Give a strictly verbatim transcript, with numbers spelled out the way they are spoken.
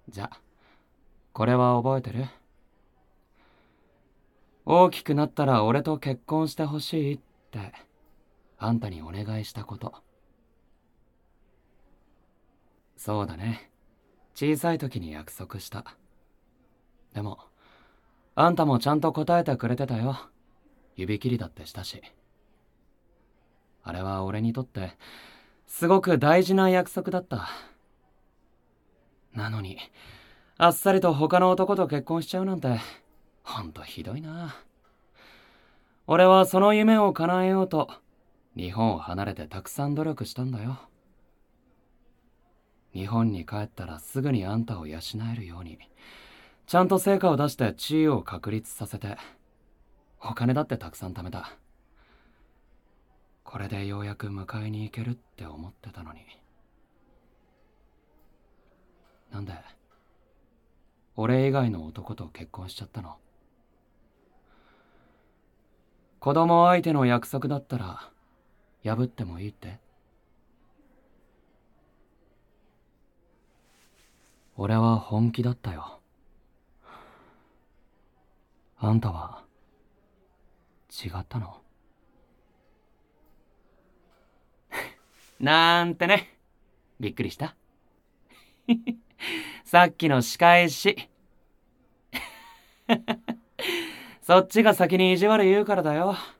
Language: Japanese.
じゃ、これは覚えてる？大きくなったら俺と結婚してほしいって、あんたにお願いしたこと。そうだね。小さい時に約束した。でも、あんたもちゃんと答えてくれてたよ。指切りだってしたし。あれは俺にとって、すごく大事な約束だった。なのに、あっさりと他の男と結婚しちゃうなんて、ほんとひどいな。俺はその夢を叶えようと、日本を離れてたくさん努力したんだよ。日本に帰ったらすぐにあんたを養えるように、ちゃんと成果を出して地位を確立させて、お金だってたくさん貯めた。これでようやく迎えに行けるって思ってたのに。なんで、俺以外の男と結婚しちゃったの？子供相手の約束だったら、破ってもいいって？俺は本気だったよ。あんたは、違ったの？なんてね。びっくりした？さっきの仕返し。そっちが先に意地悪言うからだよ。